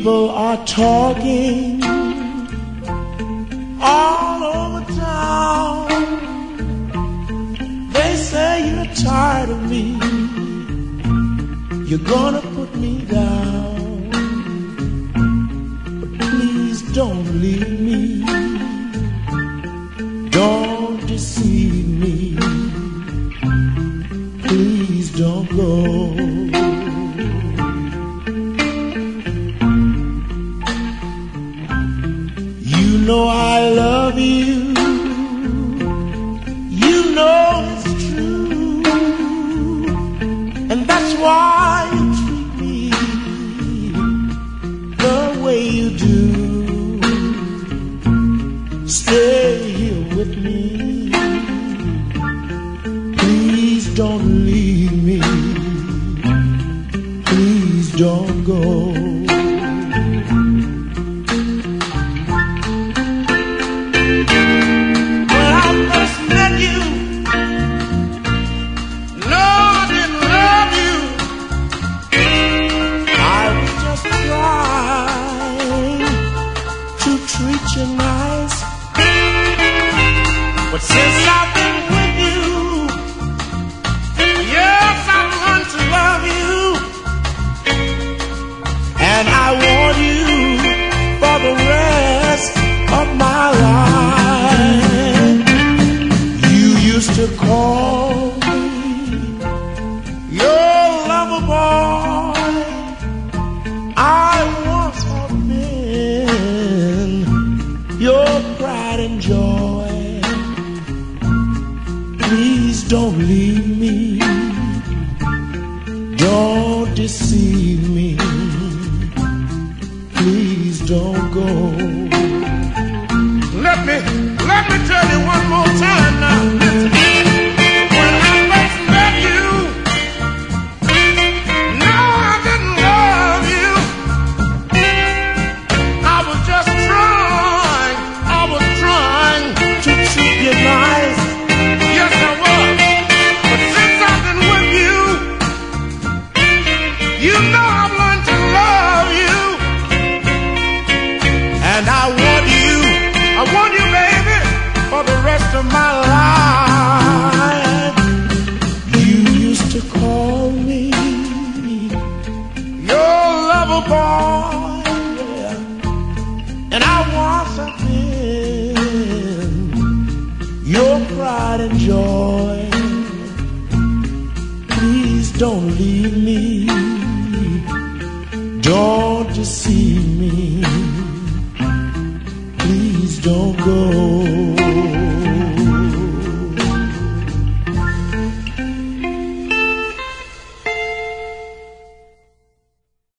People are talking all over town. They say you're tired of me. You're gonna put me down. But please don't leave me. Don't deceive me. Please don't go. You know I love you. You know it's true. And that's why you treat me the way you do. Stay here with me. Please don't leave me. Please don't go. Nice. But since I've been with you, yes, I've learned to love you. And I want you for the rest of my life. You used to call me your lover boy. I once have been your pride and joy. Please don't leave me. Don't deceive me. Please don't go. Let me tell you one more time now. Listen. When I first met you, no, I didn't love you. I was just trying to treat you nice. Yes, I was. But since I've been with you, you know I've learned to love you. And I want you, baby, for the rest of my life. You used to call me your lover boy, and I once have been your pride and joy. Please don't leave me. Don't deceive me. Please don't go.